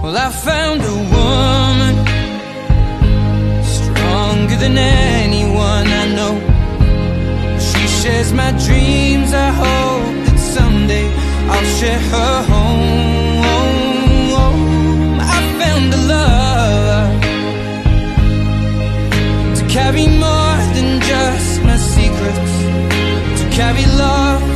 Well, I found a woman stronger than anyone I know. She shares my dreams. I hope that someday I'll share her home. I found a love to carry more than just my secrets, to carry love